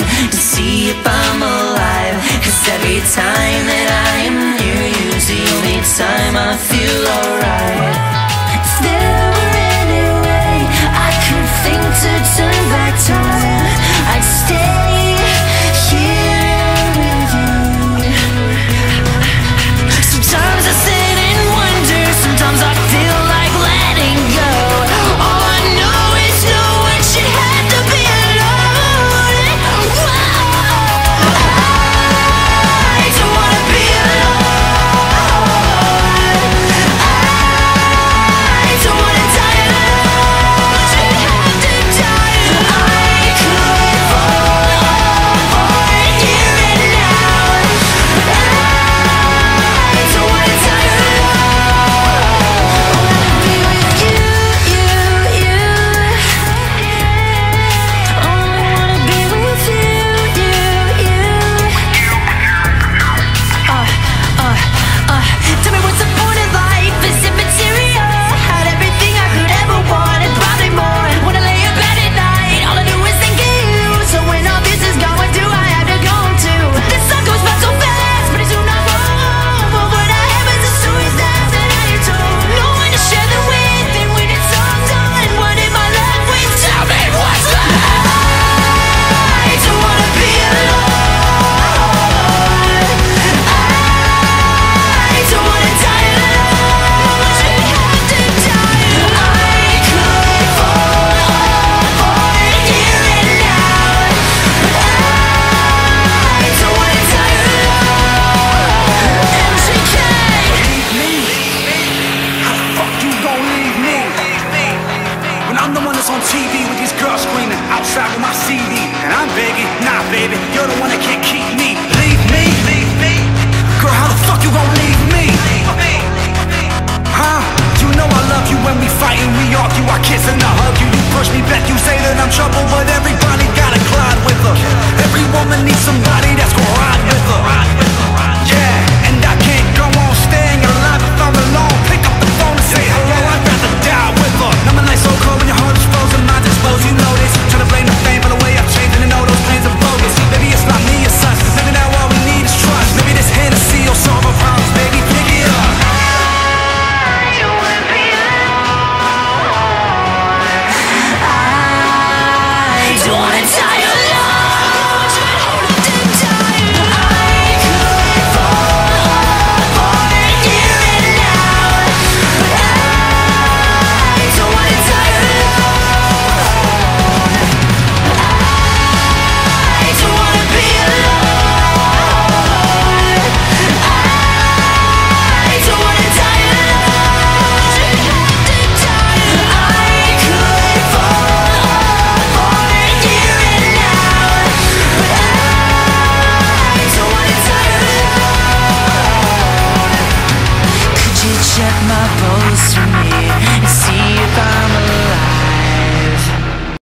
to see if I'm alive. 'Cause every time that I am near you is the only time I feel alright. If there were any way I could think to turn back time, I'd stay here with you. Sometimes I sit and wonder, sometimes I feel like letting go. All I know is no one should have to be alone. Whoa. I don't wanna be alone. I don't wanna die alone. Should have to die. I could fall apart here and now, but I don't wanna die alone. I wanna be with you, you, you. I wanna be with you, you, you. Tell me what's the point of life? Is it material? Had everything I could ever want and probably more. Wanna lay in bed at night, all I do is think of you. So when all this is gone, what do I have to go to? This song goes by so fast, but it's soon not home. But what I have is the stories that I have told. No one to share them with, and when it's all done, what am I left with? Tell me what's left. I don't wanna be alone. I don't wanna die alone. Should have to die. I could fall apart here and now, but I don't wanna die alone. MGK. How the fuck you gon' leave me? When I'm the one that's on TV with these girls screaming outside with my CD, and I'm begging, nah baby, you're the one that can't keep me. Leave me, girl, how the fuck you gon' leave me? Huh? You know I love you when we fight and we argue, I kiss and I hug you. You push me back, you say that I'm trouble, but everybody got a Clyde with her.